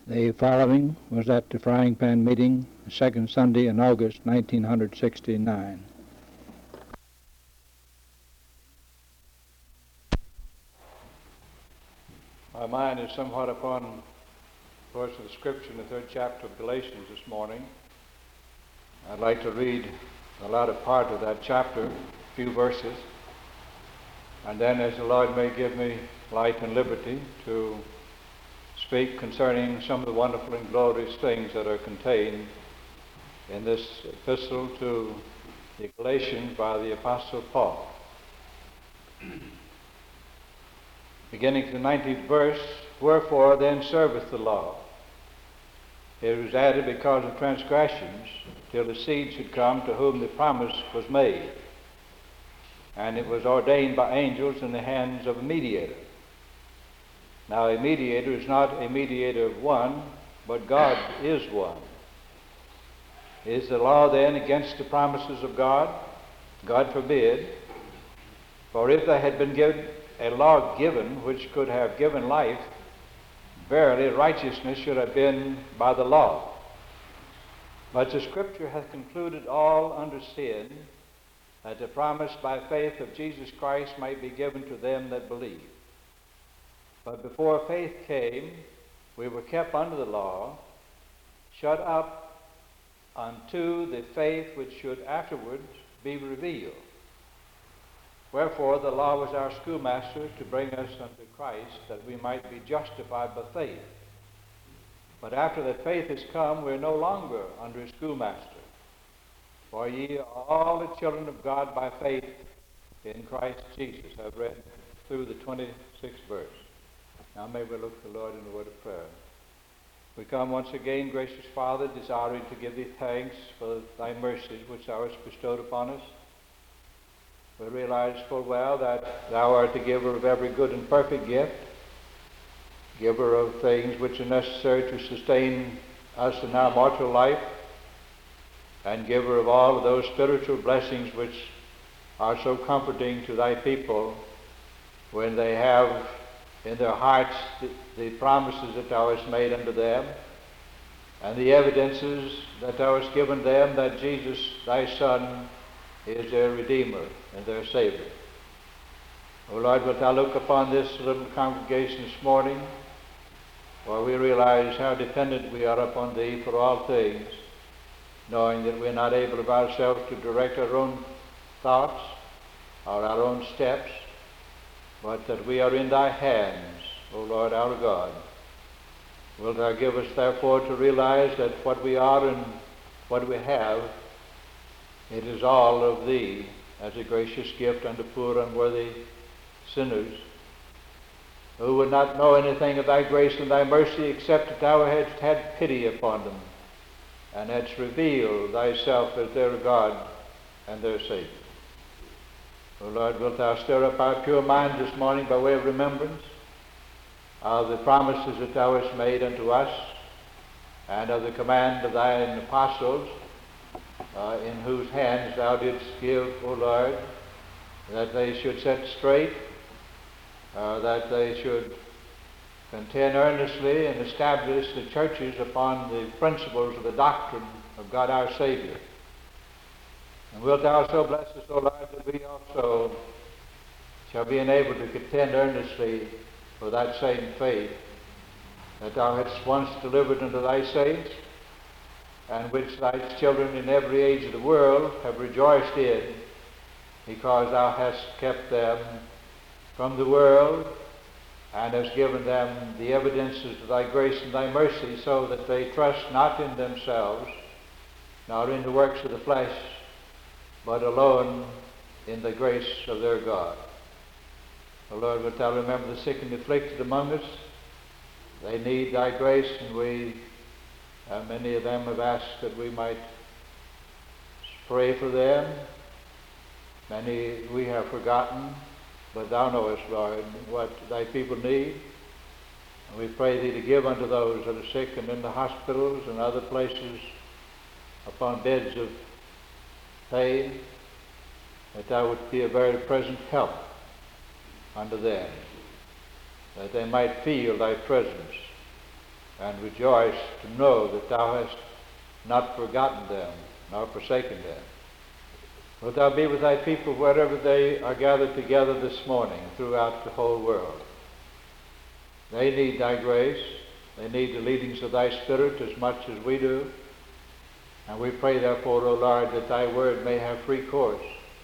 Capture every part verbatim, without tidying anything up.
The following was at the Frying Pan meeting, the second Sunday in August nineteen sixty-nine. My mind is somewhat upon the verse of the Scripture in the third chapter of Galatians this morning. I'd like to read the latter part of that chapter, a few verses, and then as the Lord may give me light and liberty to speak concerning some of the wonderful and glorious things that are contained in this epistle to the Galatians by the Apostle Paul. Beginning to the nineteenth verse, wherefore then serveth the law? It was added because of transgressions, till the seed should come to whom the promise was made. And it was ordained by angels in the hands of a mediator. Now a mediator is not a mediator of one, but God is one. Is the law then against the promises of God? God forbid. For if there had been given a law given which could have given life, verily righteousness should have been by the law. But the Scripture hath concluded all under sin, that the promise by faith of Jesus Christ might be given to them that believe. But before faith came, we were kept under the law, shut up unto the faith which should afterwards be revealed. Wherefore the law was our schoolmaster to bring us unto Christ, that we might be justified by faith. But after that faith is come, we are no longer under a schoolmaster. For ye are all the children of God by faith in Christ Jesus. I've read through the twenty-sixth verse. Now may we look to the Lord in the word of prayer. We come once again, gracious Father, desiring to give thee thanks for thy mercies which thou hast bestowed upon us. We realize full well that thou art the giver of every good and perfect gift, giver of things which are necessary to sustain us in our mortal life, and giver of all of those spiritual blessings which are so comforting to thy people when they have in their hearts the, the promises that thou hast made unto them, and the evidences that thou hast given them that Jesus, thy Son, is their Redeemer and their Savior. O Lord, wilt thou look upon this little congregation this morning, for we realize how dependent we are upon thee for all things, knowing that we are not able of ourselves to direct our own thoughts or our own steps, but that we are in thy hands, O Lord our God. Wilt thou give us therefore to realize that what we are and what we have, it is all of thee as a gracious gift unto poor unworthy sinners, who would not know anything of thy grace and thy mercy except that thou hadst had pity upon them, and hadst revealed thyself as their God and their Savior. O Lord, wilt thou stir up our pure minds this morning by way of remembrance of the promises that thou hast made unto us, and of the command of thine apostles, uh, in whose hands thou didst give, O Lord, that they should set straight, uh, that they should contend earnestly and establish the churches upon the principles of the doctrine of God our Savior. And wilt thou so bless us, O Lord, that we also shall be enabled to contend earnestly for that same faith that thou hadst once delivered unto thy saints, and which thy children in every age of the world have rejoiced in, because thou hast kept them from the world, and hast given them the evidences of thy grace and thy mercy, so that they trust not in themselves, nor in the works of the flesh, but alone in the grace of their God. O Lord, wilt thou remember the sick and afflicted among us? They need thy grace, and we, uh, many of them have asked that we might pray for them. Many we have forgotten, but thou knowest, Lord, what thy people need. And we pray thee to give unto those that are sick and in the hospitals and other places upon beds of pain, that thou would be a very present help unto them, that they might feel thy presence and rejoice to know that thou hast not forgotten them, nor forsaken them. Wilt thou be with thy people wherever they are gathered together this morning throughout the whole world. They need thy grace. They need the leadings of thy Spirit as much as we do. And we pray therefore, O Lord, that thy word may have free course,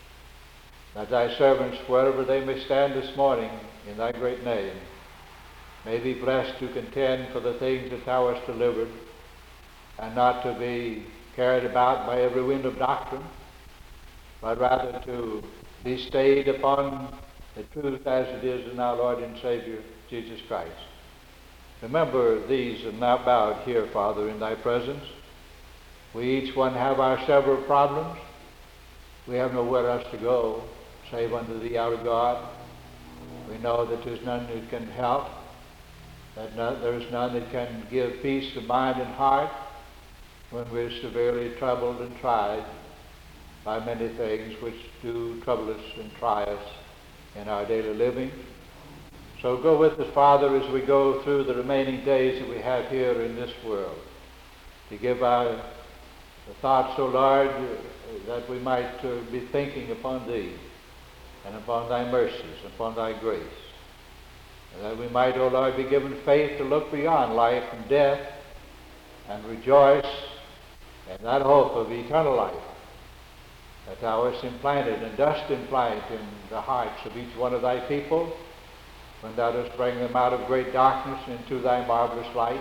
that thy servants, wherever they may stand this morning in thy great name, may be blessed to contend for the things that thou hast delivered, and not to be carried about by every wind of doctrine, but rather to be stayed upon the truth as it is in our Lord and Savior, Jesus Christ. Remember these and now bowed here, Father, in thy presence. We each one have our several problems. We have nowhere else to go save unto thee, our God. We know that there's none who can help, that no, there's none that can give peace of mind and heart when we're severely troubled and tried by many things which do trouble us and try us in our daily living. So go with us, Father, as we go through the remaining days that we have here in this world, to give our thoughts, O Lord, that we might uh, be thinking upon thee and upon thy mercies, upon thy grace, and that we might, O Lord, be given faith to look beyond life and death and rejoice in that hope of eternal life that thou hast implanted and dost implant in the hearts of each one of thy people when thou dost bring them out of great darkness into thy marvelous light,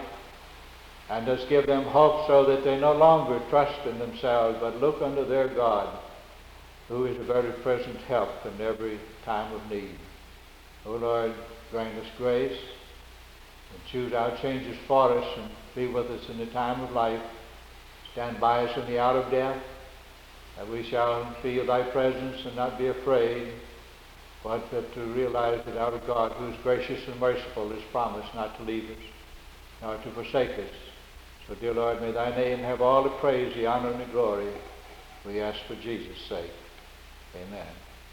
and dost give them hope so that they no longer trust in themselves, but look unto their God, who is a very present help in every time of need. O Lord, grant us grace, and choose our changes for us, and be with us in the time of life. Stand by us in the hour of death, that we shall feel thy presence and not be afraid, but that to realize that our God, who is gracious and merciful, has promised not to leave us, nor to forsake us. So, dear Lord, may thy name have all the praise, the honor, and the glory. We ask for Jesus' sake. Amen.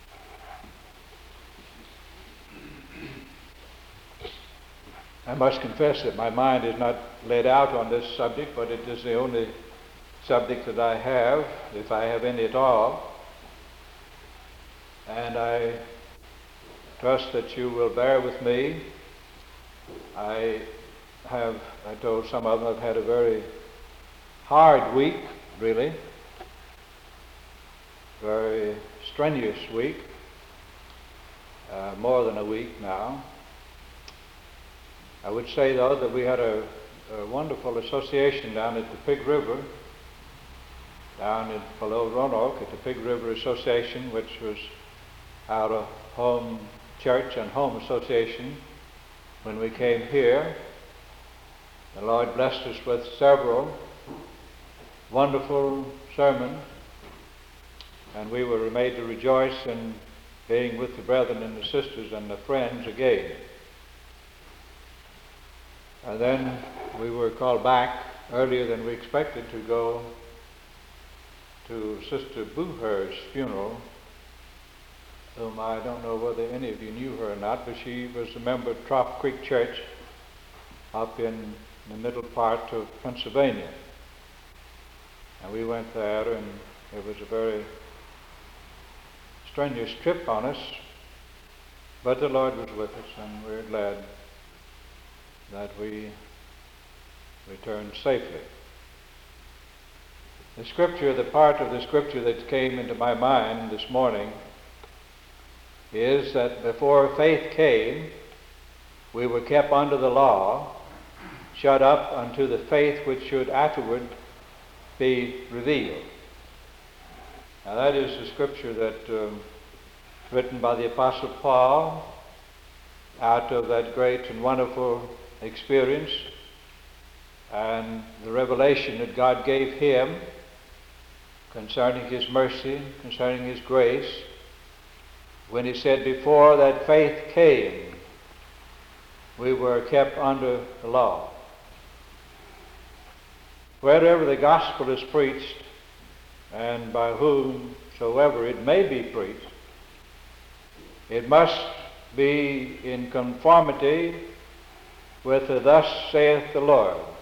I must confess that my mind is not laid out on this subject, but it is the only subject that I have, if I have any at all. And I trust that you will bear with me. I have, I told some of them I've had a very hard week, really. Very strenuous week. Uh, more than a week now. I would say, though, that we had a, a wonderful association down at the Pig River, down in below Roanoke at the Pig River Association, which was our home church and home association when we came here. The Lord blessed us with several wonderful sermons, and we were made to rejoice in being with the brethren and the sisters and the friends again. And then we were called back earlier than we expected to go to Sister Booher's funeral, whom I don't know whether any of you knew her or not, but she was a member of Trop Creek Church up in the middle part of Pennsylvania. And we went there, and it was a very strenuous trip on us, but the Lord was with us, and we're glad that we returned safely. The scripture, the part of the scripture that came into my mind this morning is that before faith came, we were kept under the law, shut up unto the faith which should afterward be revealed. Now that is the scripture that um, written by the Apostle Paul out of that great and wonderful experience and the revelation that God gave him concerning his mercy, concerning his grace, when he said, before that faith came, we were kept under the law. Wherever the gospel is preached, and by whomsoever it may be preached, it must be in conformity with the thus saith the Lord.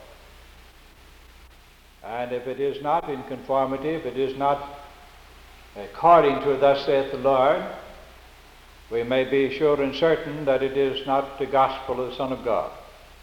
And if it is not in conformity, if it is not according to thus saith the Lord, we may be sure and certain that it is not the gospel of the Son of God.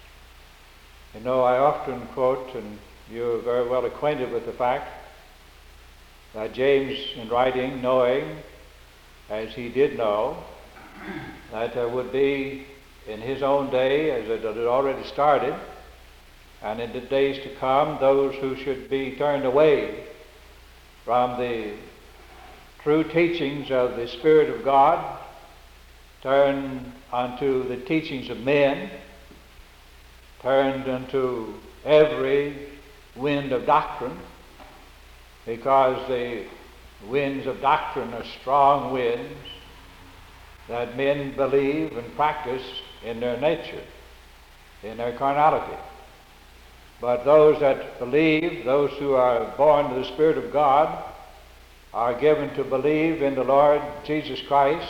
You know, I often quote, and you're very well acquainted with the fact, that James, in writing, knowing, as he did know, that there would be in his own day, as it had already started, and in the days to come, those who should be turned away from the true teachings of the Spirit of God, turned unto the teachings of men, turned unto every wind of doctrine, because the winds of doctrine are strong winds that men believe and practice in their nature, in their carnality. But those that believe, those who are born of the Spirit of God, are given to believe in the Lord Jesus Christ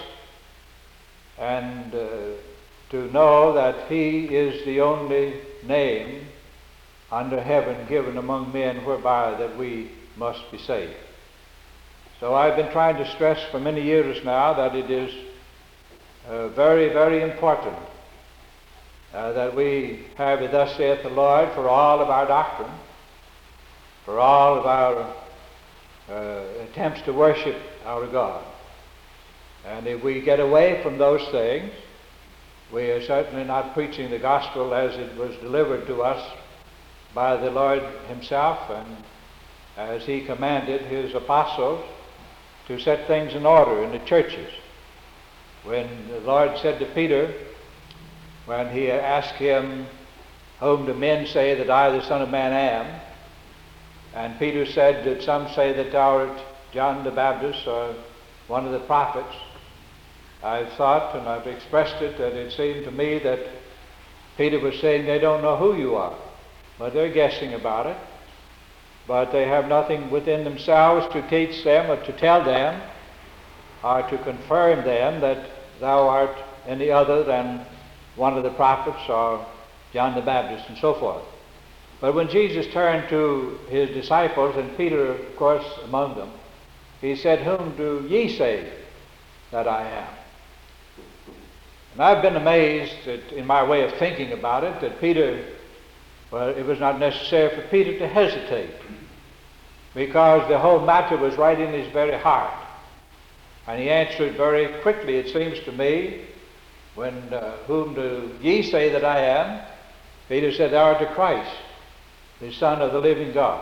and uh, to know that He is the only name under heaven given among men whereby that we must be saved. So I've been trying to stress for many years now that it is uh, very, very important uh, that we have it thus saith the Lord for all of our doctrine, for all of our uh, attempts to worship our God. And if we get away from those things, we are certainly not preaching the gospel as it was delivered to us by the Lord Himself, and as He commanded His apostles to set things in order in the churches. When the Lord said to Peter, when He asked him, "Whom do men say that I, the Son of Man, am?" And Peter said that some say that thou art John the Baptist or one of the prophets. I've thought and I've expressed it that it seemed to me that Peter was saying they don't know who you are, but they're guessing about it. But they have nothing within themselves to teach them or to tell them or to confirm them that thou art any other than one of the prophets or John the Baptist and so forth. But when Jesus turned to His disciples, and Peter, of course, among them, He said, "Whom do ye say that I am?" And I've been amazed that in my way of thinking about it, that Peter, well, it was not necessary for Peter to hesitate, because the whole matter was right in his very heart. And he answered very quickly, it seems to me, when, uh, "Whom do ye say that I am?" Peter said, "Thou art the Christ, the Son of the living God."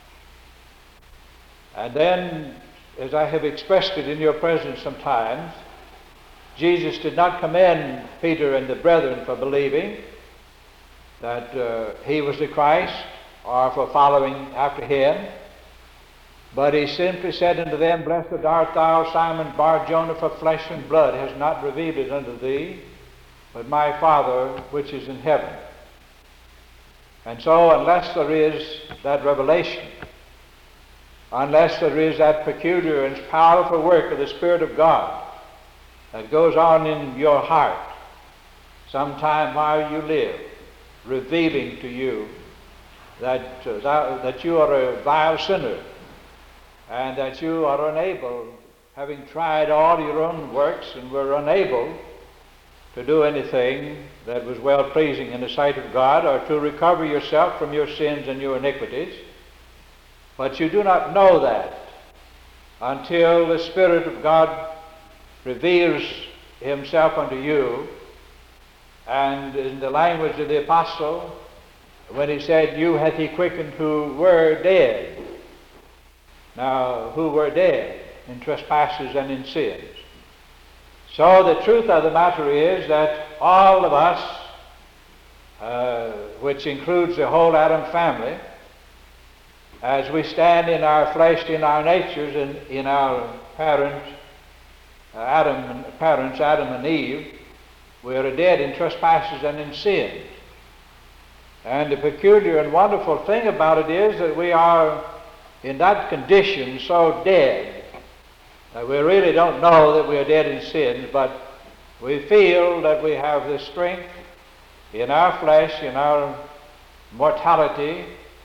And then, as I have expressed it in your presence sometimes, Jesus did not commend Peter and the brethren for believing that uh, he was the Christ or for following after him, but he simply said unto them, "Blessed art thou, Simon Bar-Jonah, for flesh and blood has not revealed it unto thee, but my Father which is in heaven." And so unless there is that revelation, unless there is that peculiar and powerful work of the Spirit of God that goes on in your heart sometime while you live, revealing to you that, uh, that, that you are a vile sinner, and that you are unable, having tried all your own works and were unable to do anything that was well-pleasing in the sight of God, or to recover yourself from your sins and your iniquities. But you do not know that until the Spirit of God reveals Himself unto you. And in the language of the apostle, when he said, "You hath He quickened who were dead." Now, who were dead in trespasses and in sins. So the truth of the matter is that all of us, uh, which includes the whole Adam family, as we stand in our flesh, in our natures, and in our parents, uh, Adam, parents, Adam and Eve, we are dead in trespasses and in sins. And the peculiar and wonderful thing about it is that we are in that condition so dead that we really don't know that we are dead in sins, but we feel that we have the strength in our flesh, in our mortality,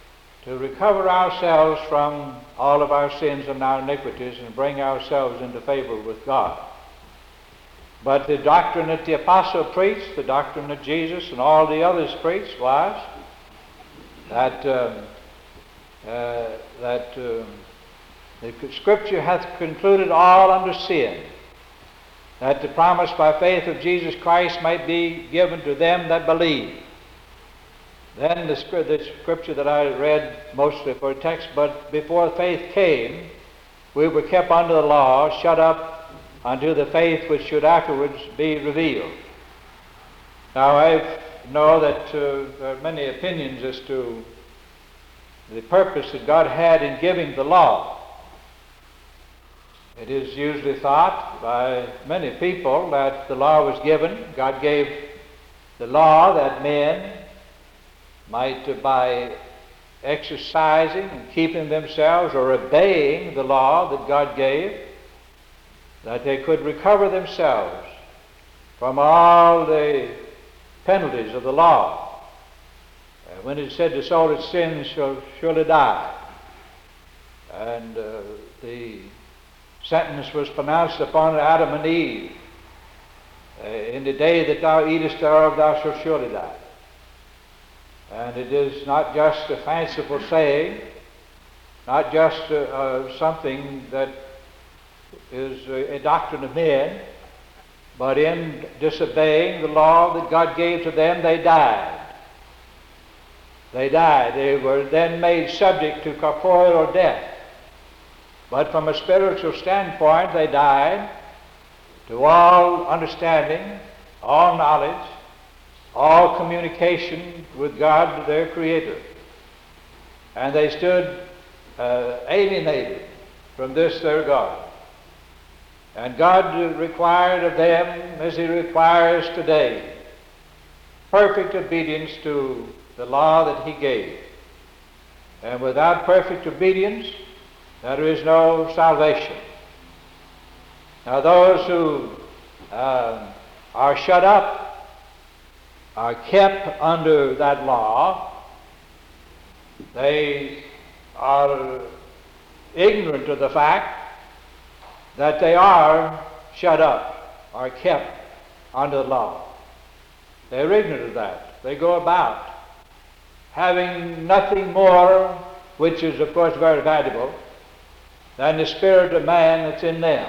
to recover ourselves from all of our sins and our iniquities and bring ourselves into favor with God. But the doctrine that the apostle preached, the doctrine that Jesus and all the others preached, was that um, uh, that um, the Scripture hath concluded all under sin, that the promise by faith of Jesus Christ might be given to them that believe. Then the, the Scripture that I read mostly for a text, but before faith came, we were kept under the law, shut up unto the faith which should afterwards be revealed. Now I know that uh, there are many opinions as to the purpose that God had in giving the law. It is usually thought by many people that the law was given. God gave the law that men might, uh, by exercising and keeping themselves or obeying the law that God gave, that they could recover themselves from all the penalties of the law. Uh, when it said the soul that sins shall surely die, and uh, the sentence was pronounced upon Adam and Eve, uh, in the day that thou eatest thereof thou shalt surely die. And it is not just a fanciful saying, not just uh, uh, something that is a, a doctrine of men, but in disobeying the law that God gave to them, they died. They died. They were then made subject to corporeal death. But from a spiritual standpoint, they died to all understanding, all knowledge, all communication with God, their Creator. And they stood uh, alienated from this their God. And God required of them, as He requires today, perfect obedience to the law that He gave. And without perfect obedience, there is no salvation. Now those who uh, are shut up, are kept under that law, they are ignorant of the fact that they are shut up, are kept under the law. They're ignorant of that. They go about having nothing more, which is of course very valuable, than the spirit of man that's in them.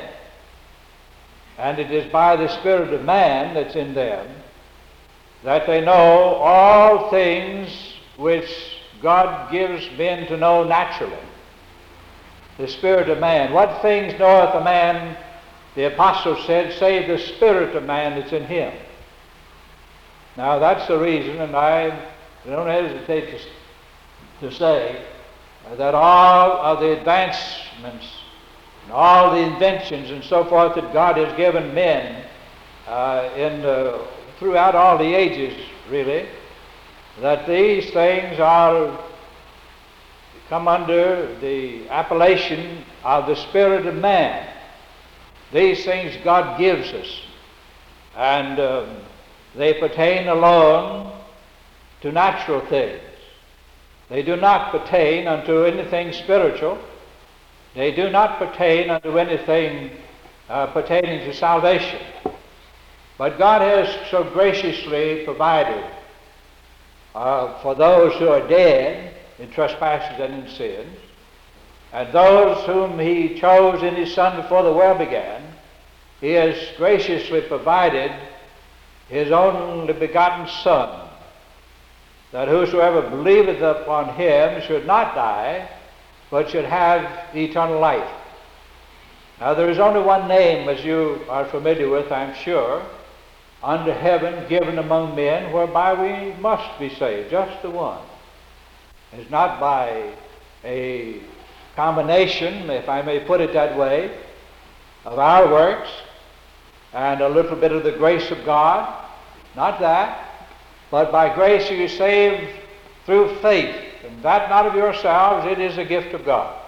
And it is by the spirit of man that's in them that they know all things which God gives men to know naturally. The spirit of man. What things knoweth a man, the apostle said, save the spirit of man that's in him. Now that's the reason, and I don't hesitate to, to say, that all of the advancements and all the inventions and so forth that God has given men uh, in uh, throughout all the ages, really, that these things are come under the appellation of the spirit of man. These things God gives us, and um, they pertain alone to natural things. They do not pertain unto anything spiritual. They do not pertain unto anything uh, pertaining to salvation. But God has so graciously provided uh, for those who are dead in trespasses and in sins, and those whom He chose in His Son before the world began, He has graciously provided His only begotten Son, that whosoever believeth upon Him should not die, but should have eternal life. Now there is only one name, as you are familiar with, I'm sure, under heaven given among men whereby we must be saved, just the one. It's not by a combination, if I may put it that way, of our works and a little bit of the grace of God, not that, but by grace you are saved through faith, and that not of yourselves, it is a gift of God.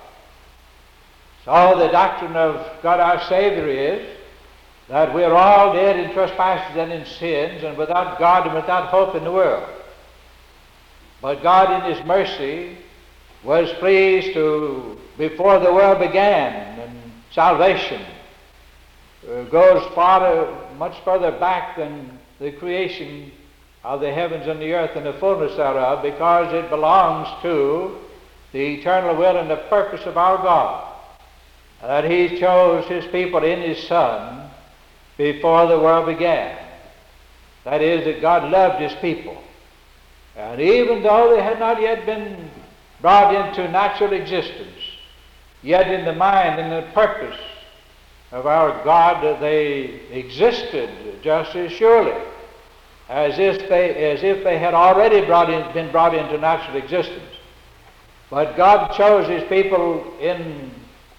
So the doctrine of God our Savior is that we are all dead in trespasses and in sins, and without God and without hope in the world. But God in His mercy was pleased to, before the world began, and salvation uh, goes far, much further back than the creation of the heavens and the earth and the fullness thereof, because it belongs to the eternal will and the purpose of our God, that He chose His people in His Son before the world began. That is, that God loved His people. And even though they had not yet been brought into natural existence, yet in the mind and the purpose of our God they existed just as surely as if they, as if they had already brought in, been brought into natural existence. But God chose His people in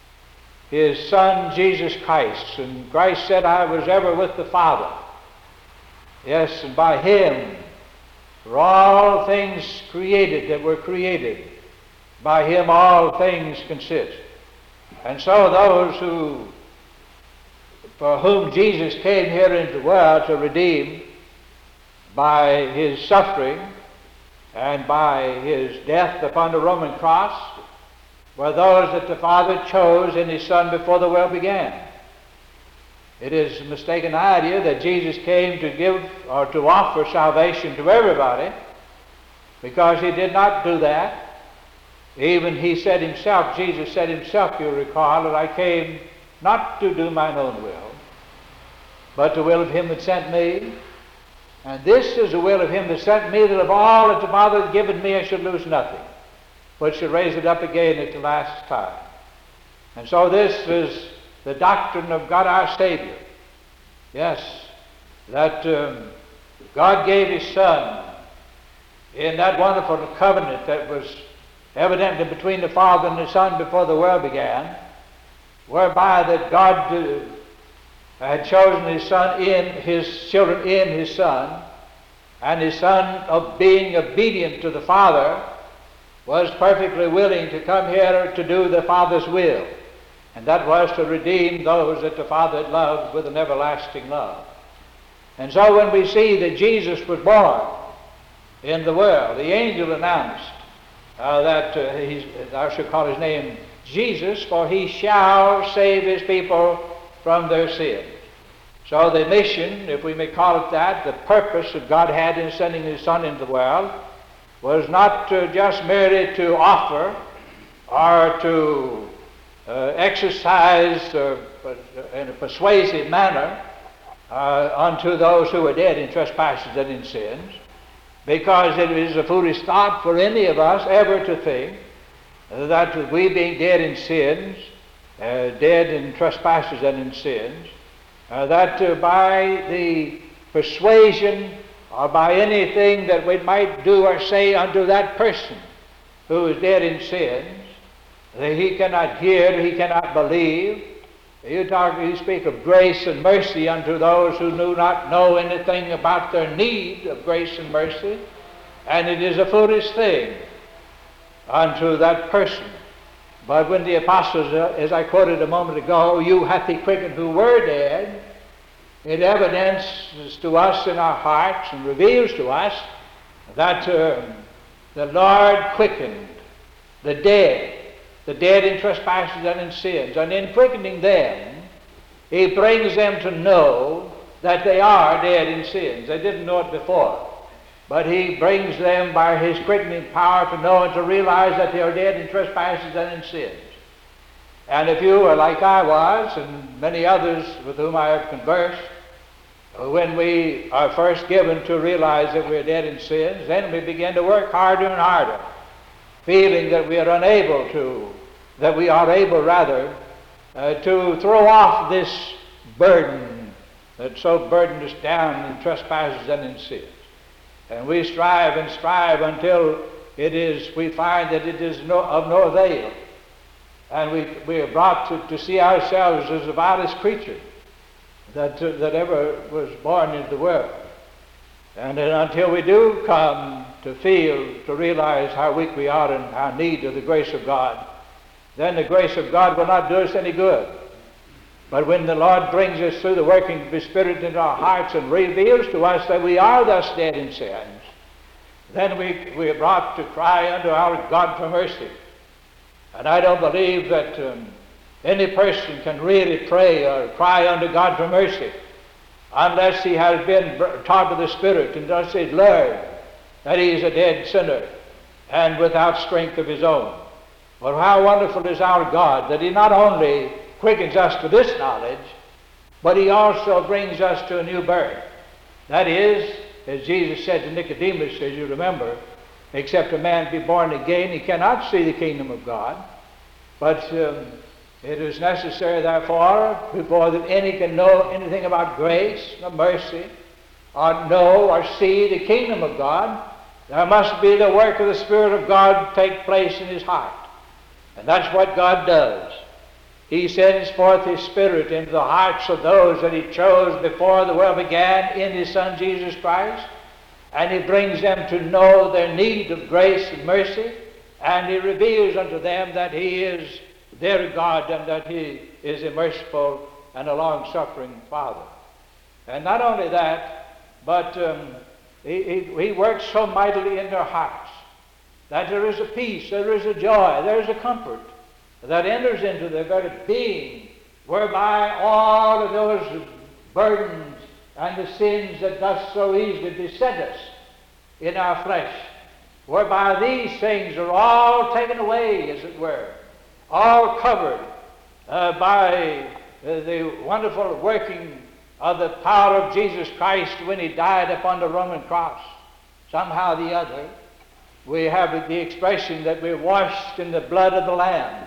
His Son, Jesus Christ. And Christ said, I was ever with the Father. Yes, and by Him were all things created that were created. By Him all things consist. And so those who, for whom Jesus came here into the world to redeem by His suffering and by His death upon the Roman cross, were those that the Father chose in His Son before the world began. It is a mistaken idea that Jesus came to give or to offer salvation to everybody, because He did not do that. Even He said Himself, Jesus said Himself, you recall, that I came not to do mine own will, but the will of Him that sent me. And this is the will of Him that sent me, that of all that the Father had given me I should lose nothing, but should raise it up again at the last time. And so this is the doctrine of God our Savior. Yes, that um, God gave His Son in that wonderful covenant that was evidently between the Father and the Son before the world began, whereby that God uh, had chosen His Son in His children in His Son, and His Son, of being obedient to the Father, was perfectly willing to come here to do the Father's will, and that was to redeem those that the Father had loved with an everlasting love. And so when we see that Jesus was born in the world, the angel announced uh, that uh, he's, thou shalt call His name Jesus, for He shall save His people from their sins. So the mission, if we may call it that, the purpose that God had in sending His Son into the world, was not uh, just merely to offer or to uh, exercise uh, in a persuasive manner uh, unto those who are dead in trespasses and in sins, because it is a foolish thought for any of us ever to think that we, being dead in sins, uh, dead in trespasses and in sins, uh, that uh, by the persuasion or by anything that we might do or say unto that person who is dead in sins, that he cannot hear, he cannot believe. You talk, you speak of grace and mercy unto those who do not know anything about their need of grace and mercy, and it is a foolish thing unto that person. But when the apostles, uh, as I quoted a moment ago, you hath He quickened who were dead, it evidences to us in our hearts and reveals to us that uh, the Lord quickened the dead, the dead in trespasses and in sins. And in quickening them, He brings them to know that they are dead in sins. They didn't know it before. But He brings them by His quickening power to know and to realize that they are dead in trespasses and in sins. And if you are like I was, and many others with whom I have conversed, when we are first given to realize that we are dead in sins, then we begin to work harder and harder, feeling that we are unable to, that we are able rather, uh, to throw off this burden that so burdened us down in trespasses and in sins. And we strive and strive until it is, we find that it is no, of no avail. And we, we are brought to, to see ourselves as the vilest creature that, uh, that ever was born into the world. And then until we do come to feel, to realize how weak we are and our need of the grace of God, then the grace of God will not do us any good. But when the Lord brings us through the working of His Spirit into our hearts and reveals to us that we are thus dead in sins, then we, we are brought to cry unto our God for mercy. And I don't believe that um, any person can really pray or cry unto God for mercy unless he has been taught of the Spirit and thus he's learned that he is a dead sinner and without strength of his own. But how wonderful is our God that he not only quickens us to this knowledge, but he also brings us to a new birth. That is, as Jesus said to Nicodemus, as you remember, except a man be born again, he cannot see the kingdom of God. But um, it is necessary, therefore, before that any can know anything about grace or mercy, or know or see the kingdom of God, there must be the work of the Spirit of God take place in his heart. And that's what God does. He sends forth his Spirit into the hearts of those that he chose before the world began in his Son Jesus Christ, and he brings them to know their need of grace and mercy, and he reveals unto them that he is their God and that he is a merciful and a long-suffering Father. And not only that, but um, he, he, he works so mightily in their hearts that there is a peace, there is a joy, there is a comfort that enters into their very being, whereby all of those burdens and the sins that thus so easily beset us in our flesh, whereby these things are all taken away, as it were, all covered uh, by uh, the wonderful working of the power of Jesus Christ when he died upon the Roman cross. Somehow or the other, we have the expression that we're washed in the blood of the Lamb.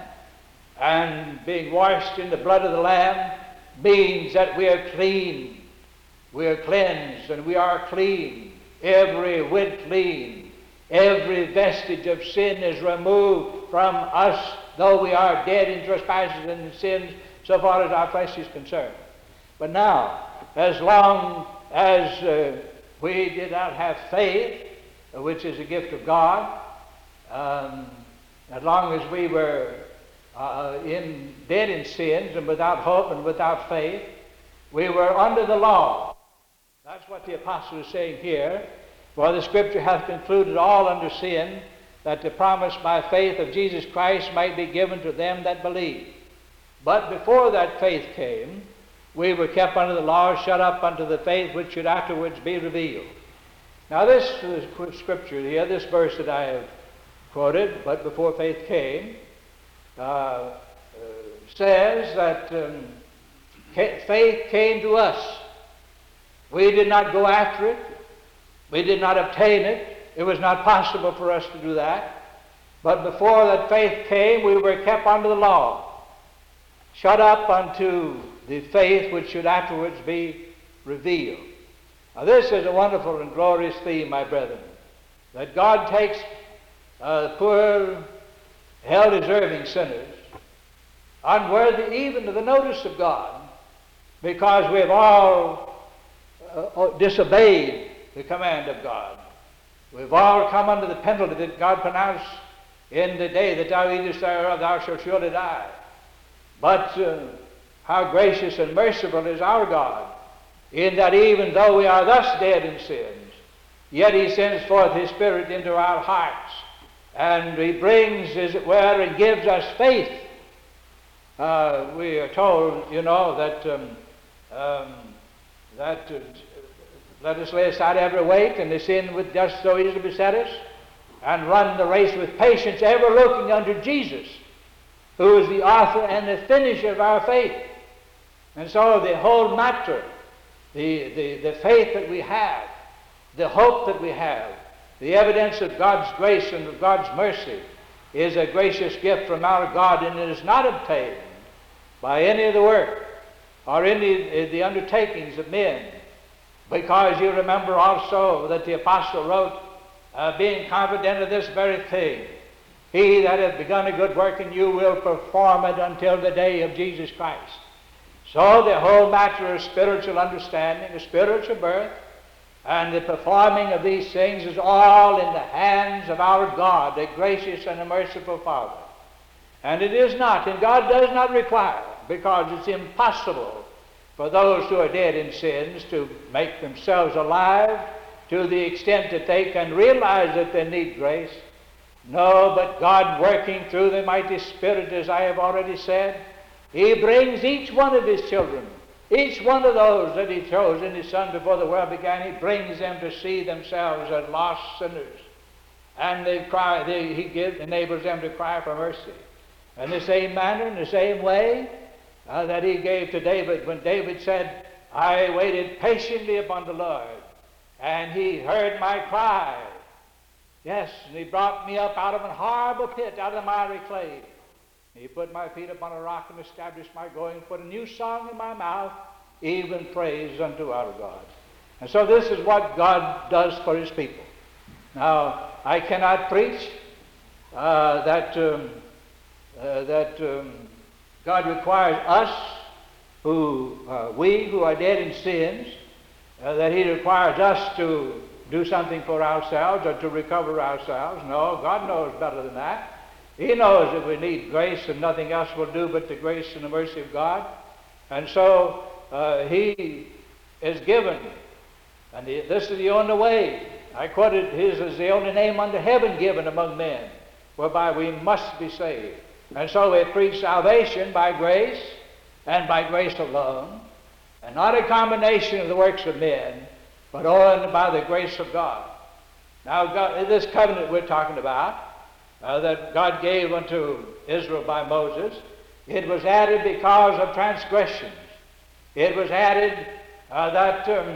And being washed in the blood of the Lamb means that we are clean. We are cleansed and we are clean. Every whit clean. Every vestige of sin is removed from us, though we are dead in trespasses and in sins, so far as our flesh is concerned. But now, as long as uh, we did not have faith, which is a gift of God, um, as long as we were uh, in, dead in sins and without hope and without faith, we were under the law. That's what the apostle is saying here. For the Scripture hath concluded all under sin, that the promise by faith of Jesus Christ might be given to them that believe. But before that faith came, we were kept under the law, shut up unto the faith which should afterwards be revealed. Now this uh, Scripture here, this verse that I have quoted, but before faith came, uh, uh, says that um, faith came to us. We did not go after it. We did not obtain it. It was not possible for us to do that. But before that faith came, we were kept under the law, shut up unto the faith which should afterwards be revealed. Now this is a wonderful and glorious theme, my brethren, that God takes uh, poor, hell-deserving sinners, unworthy even of the notice of God, because we have all uh, disobeyed the command of God. We've all come under the penalty that God pronounced in the day that thou eatest thereof, thou shalt surely die. But uh, how gracious and merciful is our God, in that even though we are thus dead in sins, yet he sends forth his Spirit into our hearts, and he brings, as it were, and gives us faith. Uh, we are told, you know, that um, um, that uh, let us lay aside every weight and the sin which does so easily beset us, and run the race with patience, ever looking unto Jesus, who is the author and the finisher of our faith. And so the whole matter, the, the, the faith that we have, the hope that we have, the evidence of God's grace and of God's mercy is a gracious gift from our God, and it is not obtained by any of the work or any of the undertakings of men. Because you remember also that the apostle wrote, uh, being confident of this very thing, he that hath begun a good work in you will perform it until the day of Jesus Christ. So the whole matter of spiritual understanding, of spiritual birth, and the performing of these things is all in the hands of our God, a gracious and a merciful Father. And it is not, and God does not require, because it's impossible for those who are dead in sins to make themselves alive to the extent that they can realize that they need grace. No, but God working through the mighty Spirit, as I have already said, He brings each one of His children, each one of those that He chose in His Son before the world began, He brings them to see themselves as lost sinners. And they cry, they, He gives, enables them to cry for mercy. In the same manner, in the same way uh, that He gave to David, when David said, I waited patiently upon the Lord, and He heard my cry. Yes, and He brought me up out of an horrible pit, out of the miry clay. He put my feet upon a rock and established my going, put a new song in my mouth, even praise unto our God. And so this is what God does for His people. Now, I cannot preach uh, that, um, uh, that um, God requires us, who uh, we who are dead in sins, uh, that He requires us to do something for ourselves or to recover ourselves. No, God knows better than that. He knows that we need grace and nothing else will do but the grace and the mercy of God. And so uh, He is given, and the, this is the only way. I quoted, His is the only name under heaven given among men, whereby we must be saved. And so we preach salvation by grace, and by grace alone, and not a combination of the works of men, but only by the grace of God. Now, God, this covenant we're talking about, uh, that God gave unto Israel by Moses, it was added because of transgressions. It was added uh, that, um,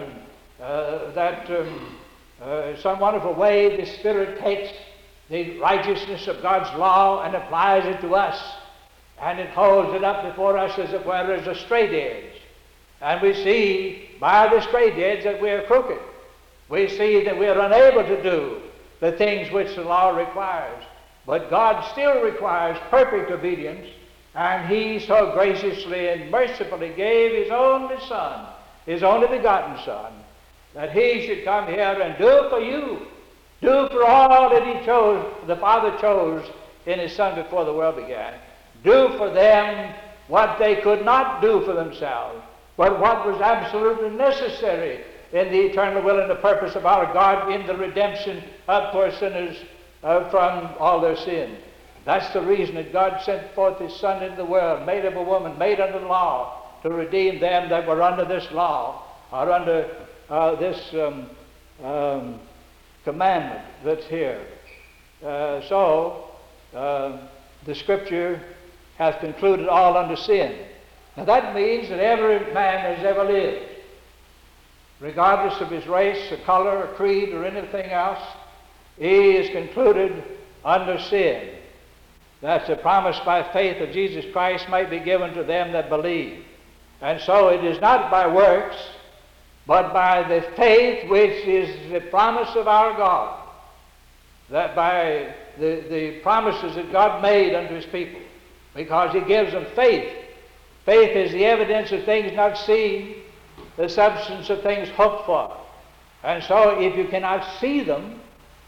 uh, that um, uh, some wonderful way the Spirit takes the righteousness of God's law and applies it to us. And it holds it up before us, as it were, as a straight edge. And we see by the straight edge that we are crooked. We see that we are unable to do the things which the law requires. But God still requires perfect obedience, and He so graciously and mercifully gave His only Son, His only begotten Son, that He should come here and do for you, do for all that He chose, the Father chose in His Son before the world began. Do for them what they could not do for themselves, but what was absolutely necessary in the eternal will and the purpose of our God in the redemption of poor sinners uh, from all their sin. That's the reason that God sent forth His Son into the world, made of a woman, made under the law, to redeem them that were under this law, or under uh, this um, um, commandment that's here. Uh, so, uh, the Scripture hath concluded all unto sin. Now that means that every man has ever lived, regardless of his race, or color, or creed, or anything else, he is concluded under sin. That the promise by faith of Jesus Christ might be given to them that believe. And so it is not by works, but by the faith which is the promise of our God, that by the, the promises that God made unto His people, because He gives them faith. Faith is the evidence of things not seen, the substance of things hoped for. And so if you cannot see them,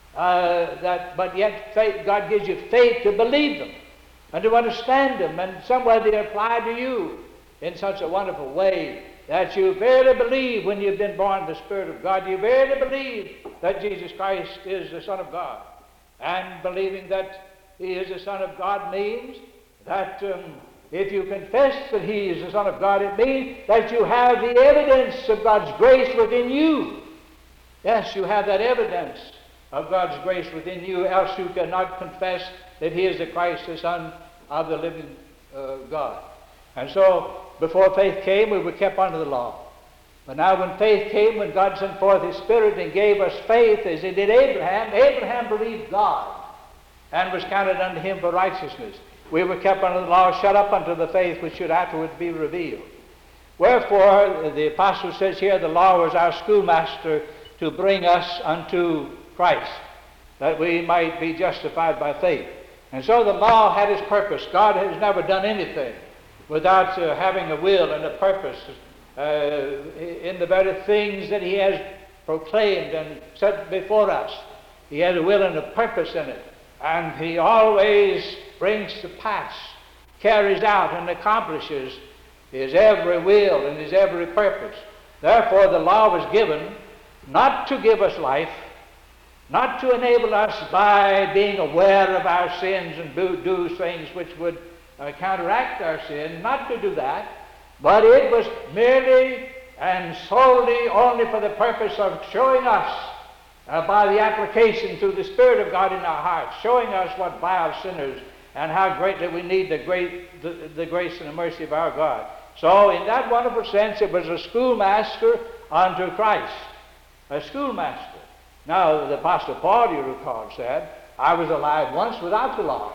uh, that, but yet faith, God gives you faith to believe them and to understand them, and some way they apply to you in such a wonderful way that you verily believe when you've been born of the Spirit of God. You verily believe that Jesus Christ is the Son of God. And believing that He is the Son of God means that um, if you confess that He is the Son of God, it means that you have the evidence of God's grace within you. Yes, you have that evidence of God's grace within you, else you cannot confess that He is the Christ, the Son of the living uh, God. And so, before faith came, we were kept under the law. But now when faith came, when God sent forth His Spirit and gave us faith, as He did Abraham, Abraham believed God and was counted unto him for righteousness. We were kept under the law, shut up unto the faith which should afterwards be revealed. Wherefore, the apostle says here, the law was our schoolmaster to bring us unto Christ, that we might be justified by faith. And so the law had its purpose. God has never done anything without uh, having a will and a purpose uh, in the very things that He has proclaimed and set before us. He has a will and a purpose in it. And He always brings to pass, carries out, and accomplishes His every will and His every purpose. Therefore, the law was given not to give us life, not to enable us by being aware of our sins and do, do things which would uh, counteract our sin, not to do that, but it was merely and solely only for the purpose of showing us uh, by the application through the Spirit of God in our hearts, showing us what vile sinners and how greatly we need the, great, the, the grace and the mercy of our God. So in that wonderful sense, it was a schoolmaster unto Christ, a schoolmaster. Now, the Apostle Paul, you recall, said, I was alive once without the law,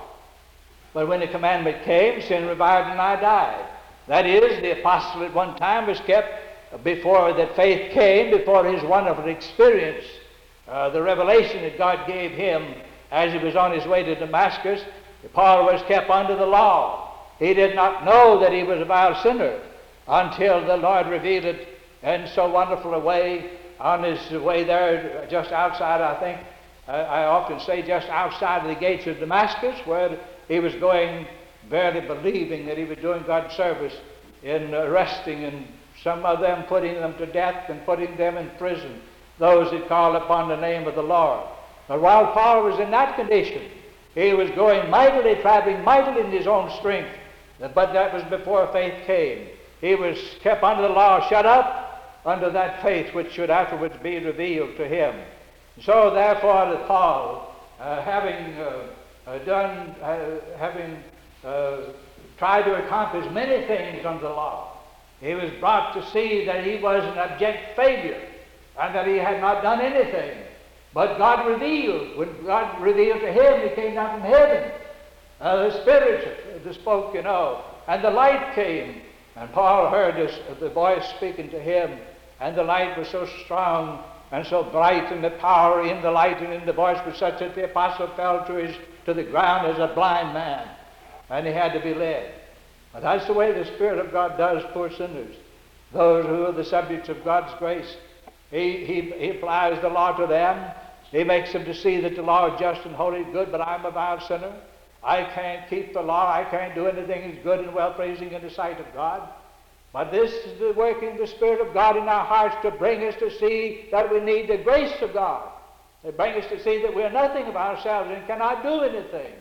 but when the commandment came, sin revived and I died. That is, the apostle at one time was kept before that faith came, before his wonderful experience, uh, the revelation that God gave him as he was on his way to Damascus. Paul was kept under the law. He did not know that he was a vile sinner until the Lord revealed it in so wonderful a way on his way there, just outside, I think, uh, I often say just outside of the gates of Damascus, where he was going, verily believing that he was doing God's service in arresting and some of them putting them to death and putting them in prison, those that call upon the name of the Lord. But while Paul was in that condition, he was going mightily, traveling mightily in his own strength, but that was before faith came. He was kept under the law, shut up under that faith which should afterwards be revealed to him. So therefore, Paul, uh, having uh, uh, done, uh, having uh, tried to accomplish many things under the law, he was brought to see that he was an abject failure and that he had not done anything. But God revealed, when God revealed to him, he came down from heaven. Uh, the Spirit the spoke, you know, and the light came. And Paul heard this, the voice speaking to him, and the light was so strong and so bright, and the power in the light and in the voice was such that the apostle fell to, his, to the ground as a blind man, and he had to be led. But that's the way the Spirit of God does poor sinners, those who are the subjects of God's grace. He, he, he applies the law to them. He makes them to see that the law is just and holy and good, but I'm a vile sinner. I can't keep the law. I can't do anything that's good and well-pleasing in the sight of God. But this is the working of the Spirit of God in our hearts to bring us to see that we need the grace of God. To bring us to see that we are nothing of ourselves and cannot do anything.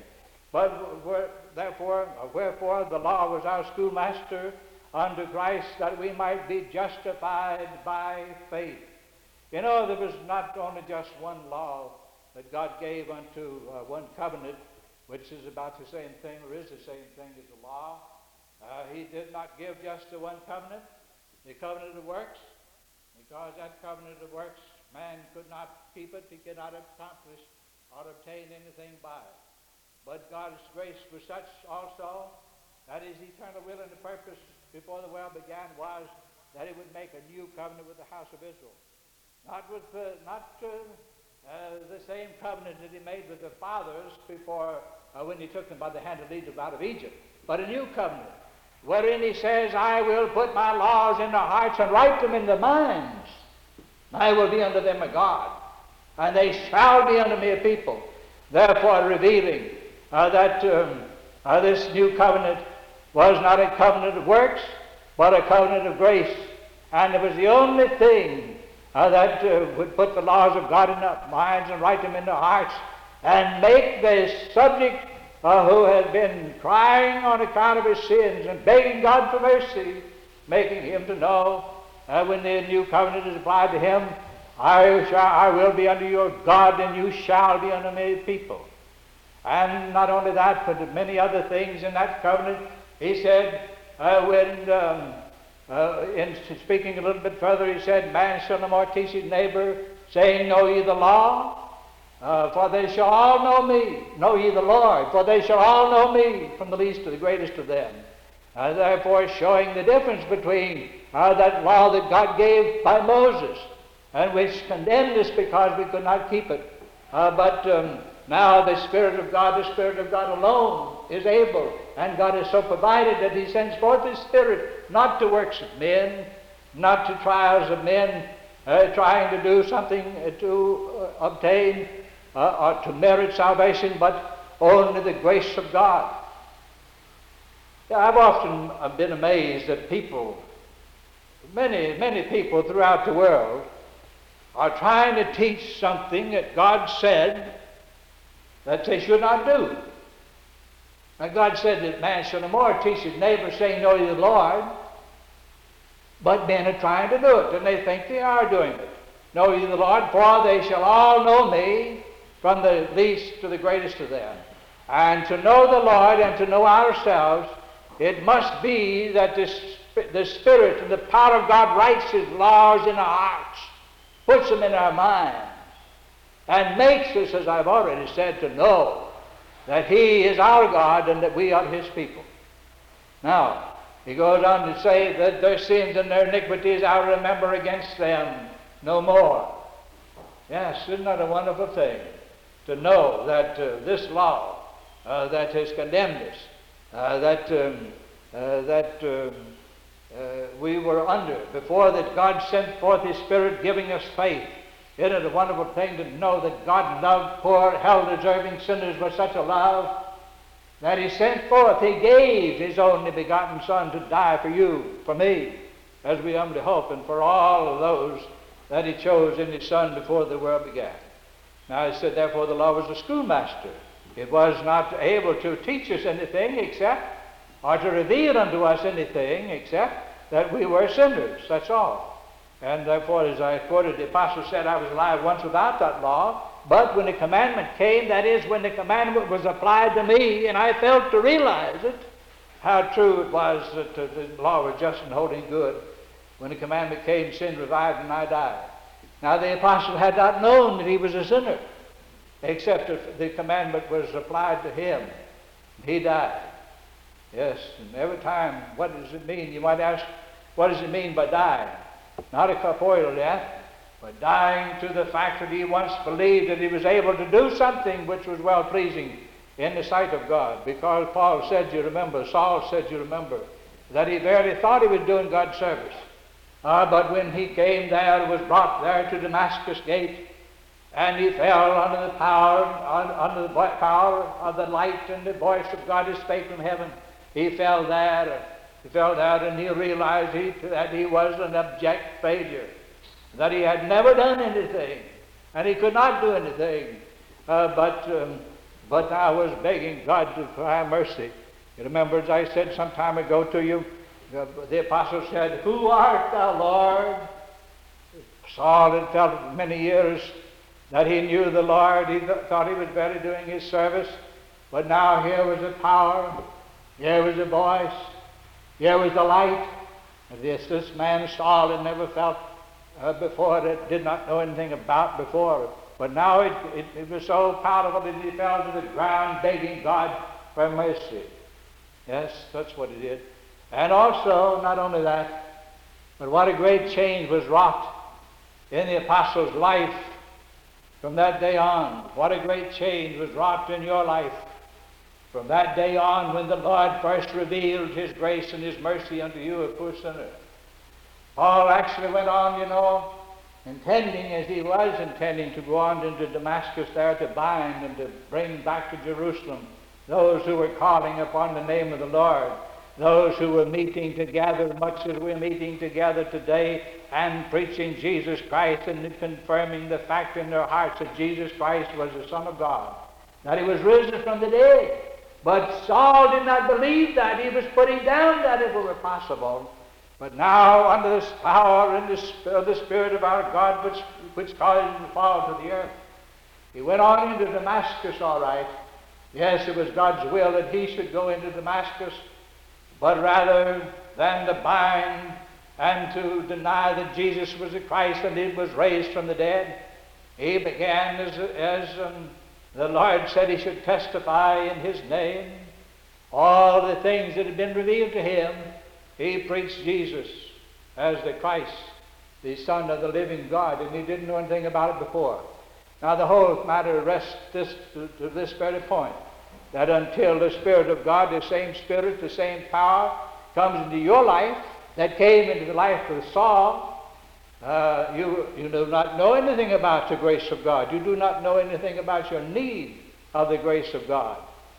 But we're, therefore, wherefore the law was our schoolmaster unto Christ, that we might be justified by faith. You know, there was not only just one law that God gave unto uh, one covenant, which is about the same thing, or is the same thing as the law. Uh, he did not give just the one covenant, the covenant of works, because that covenant of works, man could not keep it, he could not accomplish or obtain anything by it. But God's grace was such also, that his eternal will and the purpose before the world began was that he would make a new covenant with the house of Israel. Not with uh, not uh, uh, the same covenant that he made with the fathers before uh, when he took them by the hand to lead them out of Egypt, but a new covenant, wherein he says, I will put my laws in their hearts and write them in their minds. I will be unto them a God, and they shall be unto me a people. Therefore revealing uh, that um, uh, this new covenant was not a covenant of works, but a covenant of grace. And it was the only thing uh, that uh, would put the laws of God in their minds and write them in their hearts and make the subject uh, who had been crying on account of his sins and begging God for mercy, making him to know uh, when the new covenant is applied to him, I, shall, I will be unto your God, and you shall be unto me a people. And not only that, but many other things in that covenant. He said, uh, when um, uh, in speaking a little bit further, he said, man shall no more teach his neighbor, saying, know ye the law? Uh, for they shall all know me. Know ye the Lord? For they shall all know me, from the least to the greatest of them. Uh, therefore showing the difference between uh, that law that God gave by Moses, and which condemned us because we could not keep it. Uh, but um, now the Spirit of God, the Spirit of God alone is able, and God has so provided that he sends forth his Spirit, not to works of men, not to trials of men, uh, trying to do something uh, to uh, obtain uh, or to merit salvation, but only the grace of God. Yeah, I've often been amazed that people, many, many people throughout the world, are trying to teach something that God said that they should not do. And God said that man shall no more teach his neighbor, saying, know ye the Lord. But men are trying to do it, and they think they are doing it. Know ye the Lord, for they shall all know me, from the least to the greatest of them. And to know the Lord and to know ourselves, it must be that the, the Spirit and the power of God writes His laws in our hearts, puts them in our minds, and makes us, as I've already said, to know that He is our God and that we are His people. Now, he goes on to say that their sins and their iniquities I'll remember against them no more. Yes, isn't that a wonderful thing? To know that uh, this law uh, that has condemned us, uh, that, um, uh, that um, uh, we were under before that God sent forth His Spirit giving us faith. Isn't it a wonderful thing to know that God loved poor, hell-deserving sinners with such a love that He sent forth, He gave His only begotten Son to die for you, for me, as we humbly hope, and for all of those that He chose in His Son before the world began. Now He said, therefore the law was a schoolmaster. It was not able to teach us anything except, or to reveal unto us anything except that we were sinners, that's all. And therefore, as I quoted, the apostle said, I was alive once without that law, but when the commandment came, that is, when the commandment was applied to me, and I felt to realize it, how true it was that uh, the law was just and holy and good. When the commandment came, sin revived and I died. Now the apostle had not known that he was a sinner, except if the commandment was applied to him. He died. Yes, and every time, what does it mean? You might ask, what does it mean by dying? Not a corporeal death, but dying to the fact that he once believed that he was able to do something which was well-pleasing in the sight of God. Because Paul said, you remember, Saul said, you remember, that he verily thought he was doing God's service. Uh, but when he came there, was brought there to Damascus gate, and he fell under the power, under the power of the light and the voice of God who spake from heaven. He fell there, he fell there, and he realized he, that he was an abject failure, that he had never done anything, and he could not do anything, uh, but um, but I was begging God to have mercy. You remember, as I said some time ago to you, the, the apostle said, who art thou, Lord? Saul had felt for many years that he knew the Lord. He th- thought he was better doing his service, but now here was the power, here was the voice, here was the light. And this, this man Saul had never felt Uh, before that did not know anything about before. But now it, it, it was so powerful that he fell to the ground begging God for mercy. Yes, that's what he did. And also, not only that, but what a great change was wrought in the apostle's life from that day on. What a great change was wrought in your life from that day on when the Lord first revealed His grace and His mercy unto you, a poor sinner. Paul actually went on, you know, intending, as he was intending, to go on into Damascus there to bind and to bring back to Jerusalem those who were calling upon the name of the Lord, those who were meeting together, much as we're meeting together today, and preaching Jesus Christ and confirming the fact in their hearts that Jesus Christ was the Son of God, that He was risen from the dead. But Saul did not believe that. He was putting down that if it were possible. But now, under this power and the, the Spirit of our God, which, which caused him to fall to the earth, he went on into Damascus, all right. Yes, it was God's will that he should go into Damascus, but rather than to bind and to deny that Jesus was the Christ and He was raised from the dead, he began, as, as um, the Lord said he should testify in His name, all the things that had been revealed to him. He preached Jesus as the Christ, the Son of the living God, and he didn't know anything about it before. Now the whole matter rests this, to, to this very point, that until the Spirit of God, the same Spirit, the same power, comes into your life that came into the life of Saul, uh, you, you do not know anything about the grace of God. You do not know anything about your need of the grace of God.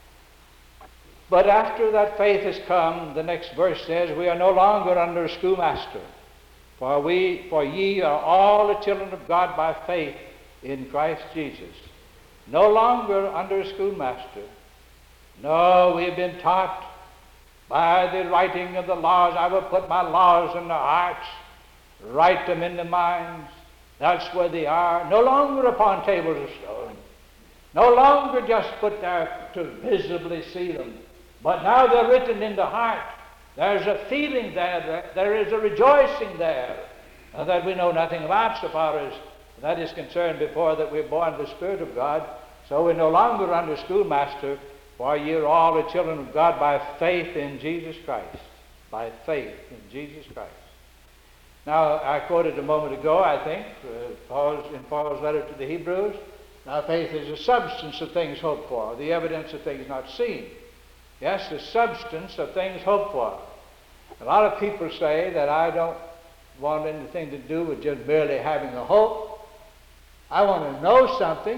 But after that faith has come, the next verse says, we are no longer under a schoolmaster. For we, for ye are all the children of God by faith in Christ Jesus. No longer under a schoolmaster. No, we have been taught by the writing of the laws. I will put my laws in the hearts, write them in the minds. That's where they are. No longer upon tables of stone. No longer just put there to visibly see them. But now they're written in the heart. There's a feeling there. There is a rejoicing there uh, that we know nothing about so far as that is concerned before that we're born of the Spirit of God. So we're no longer under schoolmaster, for ye are all the children of God by faith in Jesus Christ. By faith in Jesus Christ. Now, I quoted a moment ago, I think, uh, Paul's, in Paul's letter to the Hebrews, now faith is the substance of things hoped for, the evidence of things not seen. Yes, the substance of things hoped for. A lot of people say that I don't want anything to do with just merely having a hope. I want to know something.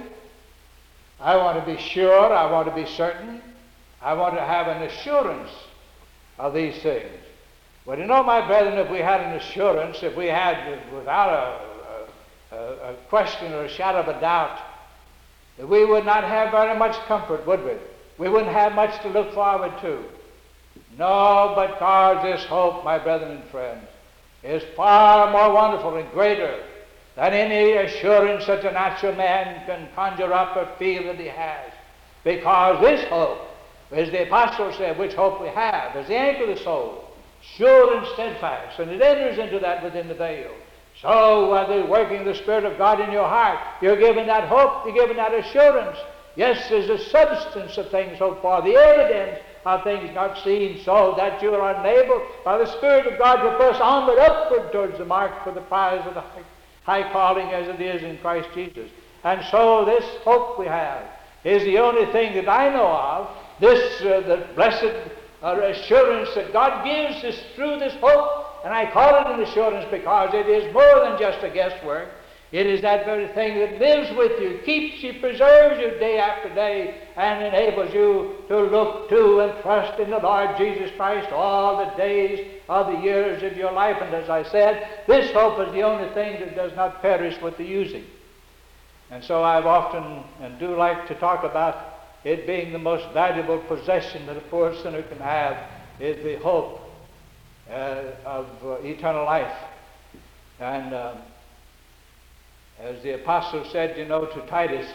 I want to be sure. I want to be certain. I want to have an assurance of these things. Well, you know, my brethren, if we had an assurance, if we had, without a, a, a question or a shadow of a doubt, that we would not have very much comfort, would we? We wouldn't have much to look forward to. No, but God, this hope, my brethren and friends, is far more wonderful and greater than any assurance that a natural man can conjure up or feel that he has. Because this hope, as the apostle said, which hope we have, is the anchor of the soul, sure and steadfast, and it enters into that within the veil. So, by the working of the Spirit of God in your heart, you're given that hope, you're given that assurance. Yes, there's a substance of things hoped for, the evidence of things not seen, so that you are enabled by the Spirit of God to press onward upward towards the mark for the prize of the high, high calling as it is in Christ Jesus. And so this hope we have is the only thing that I know of, this uh, the blessed uh, assurance that God gives us through this hope. And I call it an assurance because it is more than just a guesswork. It is that very thing that lives with you, keeps you, preserves you day after day, and enables you to look to and trust in the Lord Jesus Christ all the days of the years of your life. And as I said, this hope is the only thing that does not perish with the using. And so I've often and do like to talk about it being the most valuable possession that a poor sinner can have is the hope uh, of uh, eternal life. And uh, as the apostle said, you know, to Titus,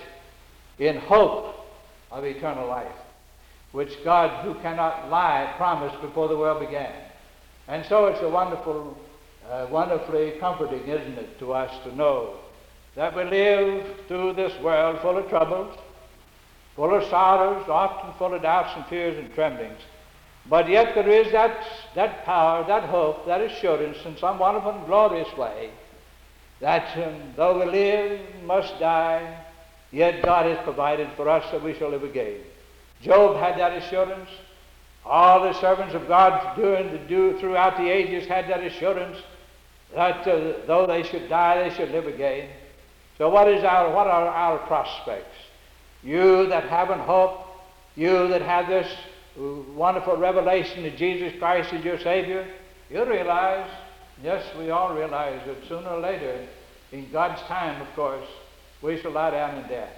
in hope of eternal life, which God, who cannot lie, promised before the world began. And so it's a wonderful, uh, wonderfully comforting, isn't it, to us to know that we live through this world full of troubles, full of sorrows, often full of doubts and fears and tremblings. But yet there is that, that power, that hope, that assurance in some wonderful and glorious way that um, though we live, must die, yet God has provided for us that we shall live again. Job had that assurance. All the servants of God during the, do, throughout the ages had that assurance that uh, though they should die, they should live again. So what is our, what are our prospects? You that have an hope, you that have this wonderful revelation that Jesus Christ is your Savior, you realize, yes, we all realize that sooner or later, in God's time, of course, we shall lie down in death.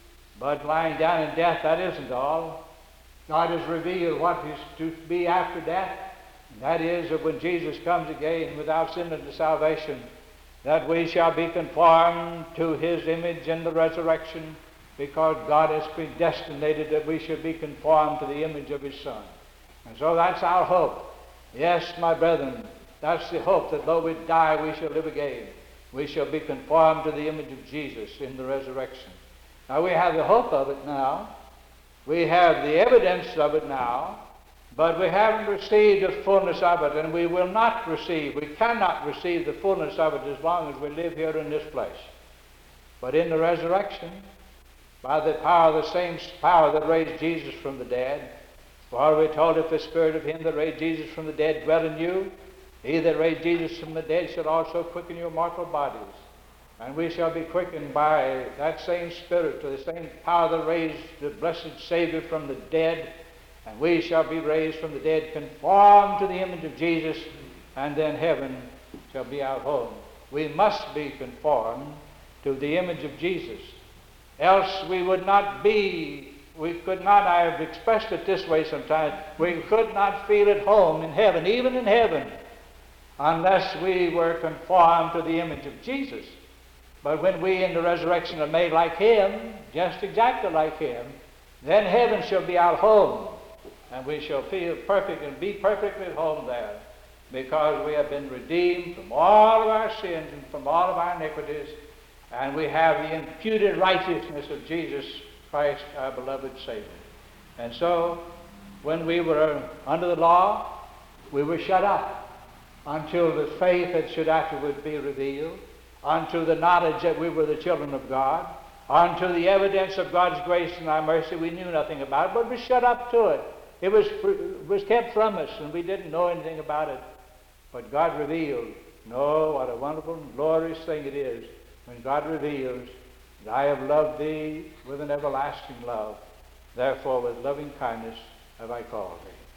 But lying down in death, that isn't all. God has revealed what is to be after death. And that is that when Jesus comes again without sin unto salvation, that we shall be conformed to his image in the resurrection, because God has predestinated that we should be conformed to the image of his Son. And so that's our hope. Yes, my brethren, that's the hope that though we die, we shall live again. We shall be conformed to the image of Jesus in the resurrection. Now, we have the hope of it now. We have the evidence of it now. But we haven't received the fullness of it, and we will not receive, we cannot receive the fullness of it as long as we live here in this place. But in the resurrection, by the power of the same power that raised Jesus from the dead, for we're told, if the Spirit of him that raised Jesus from the dead dwell in you, he that raised Jesus from the dead shall also quicken your mortal bodies. And we shall be quickened by that same Spirit, to the same power that raised the blessed Savior from the dead. And we shall be raised from the dead, conformed to the image of Jesus, and then heaven shall be our home. We must be conformed to the image of Jesus. Else we would not be, we could not, I have expressed it this way sometimes, we could not feel at home in heaven, even in heaven, unless we were conformed to the image of Jesus. But when we in the resurrection are made like Him, just exactly like Him, then heaven shall be our home, and we shall feel perfect and be perfectly at home there, because we have been redeemed from all of our sins and from all of our iniquities, and we have the imputed righteousness of Jesus Christ, our beloved Savior. And so, when we were under the law, we were shut up until the faith that should afterward be revealed, unto the knowledge that we were the children of God, unto the evidence of God's grace and our mercy. We knew nothing about it, but we shut up to it. It was, it was kept from us, and we didn't know anything about it. But God revealed. No, what a wonderful and glorious thing it is when God reveals that I have loved thee with an everlasting love. Therefore, with loving kindness have I called thee.